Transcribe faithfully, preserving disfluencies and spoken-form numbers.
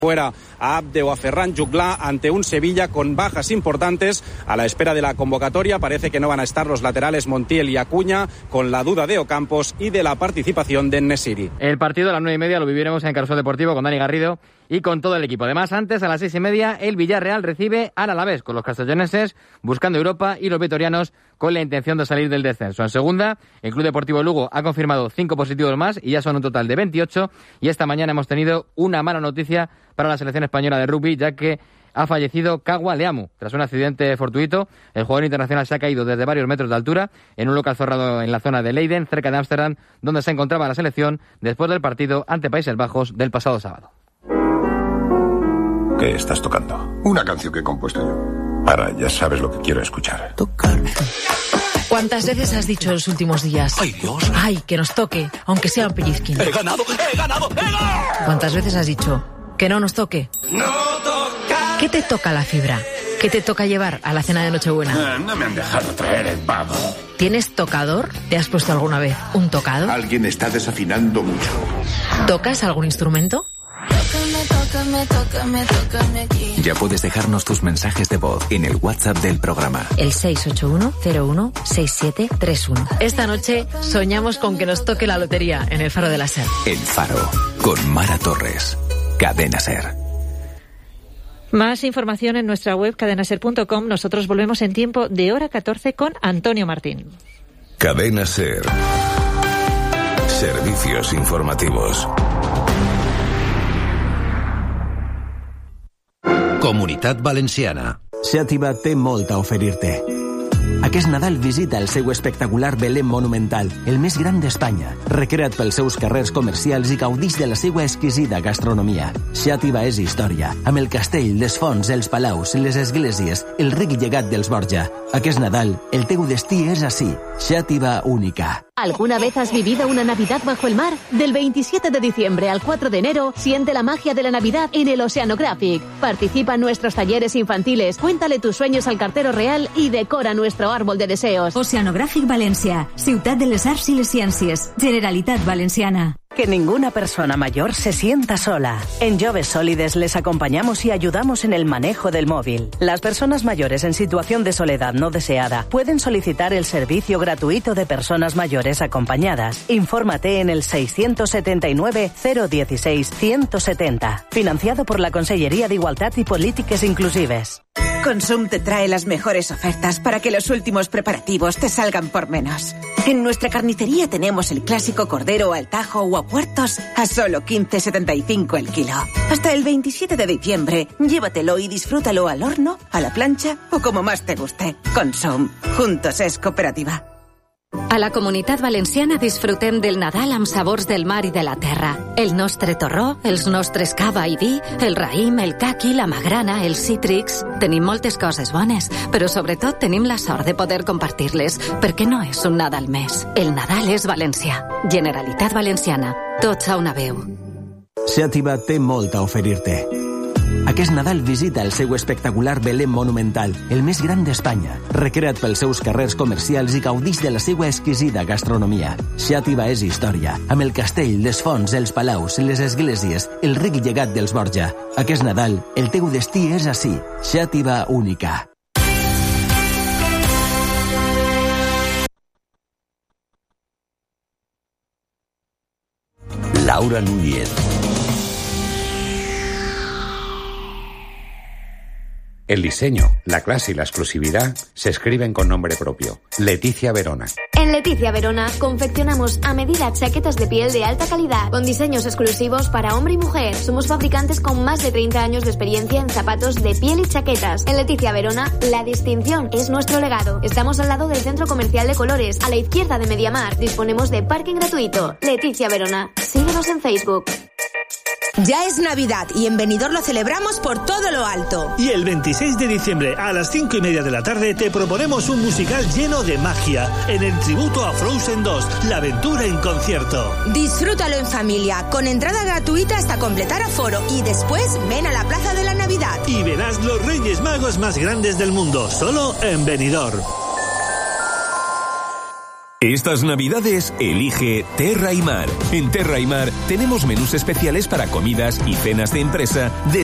fuera a Abde o a Ferran Juglà ante un Sevilla con bajas importantes a la espera de la convocatoria. Parece que no van a estar los laterales Montiel y Acuña, con la duda de Ocampos y de la participación de En-Nesyri. El partido a las nueve y media lo viviremos en Carrusel Deportivo con Dani Garrido y con todo el equipo. Además, antes, a las seis y media, el Villarreal recibe al Alavés, con los castelloneses buscando Europa y los vitorianos con la intención de salir del descenso. En segunda, el Club Deportivo Lugo ha confirmado cinco positivos más y ya son un total de veintiocho. Y esta mañana hemos tenido una mala noticia para la selección española de rugby, ya que ha fallecido Kagwa Leamu. Tras un accidente fortuito, el jugador internacional se ha caído desde varios metros de altura en un local cerrado en la zona de Leiden, cerca de Ámsterdam, donde se encontraba la selección después del partido ante Países Bajos del pasado sábado. ¿Qué estás tocando? Una canción que he compuesto yo. Ahora ya sabes lo que quiero escuchar. Tocar. ¿Cuántas veces has dicho en los últimos días? ¡Ay, Dios! ¡Ay, que nos toque! Aunque sea un pellizquín. ¡He ganado! ¡He ganado! ¡He ganado! ¿Cuántas veces has dicho que no nos toque? ¡No toca! ¿Qué te toca la fibra? ¿Qué te toca llevar a la cena de Nochebuena? Eh, no me han dejado traer el pavo. ¿Tienes tocador? ¿Te has puesto alguna vez un tocado? Alguien está desafinando mucho. ¿Tocas algún instrumento? Tócame, tócame, tócame aquí. Ya puedes dejarnos tus mensajes de voz en el WhatsApp del programa. El seis ocho uno cero uno seis siete tres uno. Esta noche soñamos con que nos toque la lotería en el Faro de la Ser. El Faro, con Mara Torres. Cadena Ser. Más información en nuestra web cadenaser punto com. Nosotros volvemos en tiempo de hora catorce con Antonio Martín. Cadena Ser. Servicios informativos. Comunitat Valenciana. Xàtiva té molt a oferir-te. Aquest Nadal visita el seu espectacular Belém Monumental, el més gran d'Espanya. Recrea't pels seus carrers comercials i gaudix de la seva exquisida gastronomia. Xàtiva és història, amb el castell, les fonts, els palaus, les esglésies, el ric llegat dels Borja. Aquest Nadal, el teu destí és ací. Xàtiva única. ¿Alguna vez has vivido una Navidad bajo el mar? Del veintisiete de diciembre al cuatro de enero, siente la magia de la Navidad en el Oceanographic. Participa en nuestros talleres infantiles, cuéntale tus sueños al cartero real y decora nuestro árbol de deseos. Oceanographic València, Ciutat de les Arts i les Ciències, Generalitat Valenciana. Que ninguna persona mayor se sienta sola. En Joves Sólides les acompañamos y ayudamos en el manejo del móvil. Las personas mayores en situación de soledad no deseada pueden solicitar el servicio gratuito de personas mayores acompañadas. Infórmate en el seiscientos setenta y nueve cero dieciséis ciento setenta. Financiado por la Consellería de Igualdad y Políticas Inclusives. Consum te trae las mejores ofertas para que los últimos preparativos te salgan por menos. En nuestra carnicería tenemos el clásico cordero al tajo o a puertos a solo quince setenta y cinco el kilo. Hasta el veintisiete de diciembre, llévatelo y disfrútalo al horno, a la plancha o como más te guste. Consum. Juntos es cooperativa. A la Comunitat Valenciana disfrutem del Nadal amb sabors del mar i de la terra. El nostre torró, els nostres cava i vi, el raïm, el caqui, la magrana, els cítrics... Tenim moltes coses bones, però sobretot tenim la sort de poder compartir-les, perquè no és un Nadal més. El Nadal és valencià. Generalitat Valenciana. Tots a una veu. Xàtiva té molt a oferir-te. Aquest Nadal visita el seu espectacular Belém Monumental, el més gran d'Espanya. Recrea't pels seus carrers comercials i gaudix de la seva exquisida gastronomia. Xàtiva és història, amb el castell, les fonts, els palaus, les esglésies, el ric llegat dels Borja. Aquest Nadal, el teu destí és ací. Xàtiva única. Laura Núñez. El diseño, la clase y la exclusividad se escriben con nombre propio. Leticia Verona. En Leticia Verona confeccionamos a medida chaquetas de piel de alta calidad, con diseños exclusivos para hombre y mujer. Somos fabricantes con más de treinta años de experiencia en zapatos de piel y chaquetas. En Leticia Verona, la distinción es nuestro legado. Estamos al lado del Centro Comercial de Colores, a la izquierda de Mediamar. Disponemos de parking gratuito. Leticia Verona. Síguenos en Facebook. Ya es Navidad y en Benidorm lo celebramos por todo lo alto. Y el veintiséis de diciembre a las cinco y media de la tarde te proponemos un musical lleno de magia en el tributo a Frozen dos, la aventura en concierto. Disfrútalo en familia, con entrada gratuita hasta completar aforo y después ven a la Plaza de la Navidad. Y verás los Reyes Magos más grandes del mundo, solo en Benidorm. Estas navidades elige Terra y Mar. En Terra y Mar tenemos menús especiales para comidas y cenas de empresa de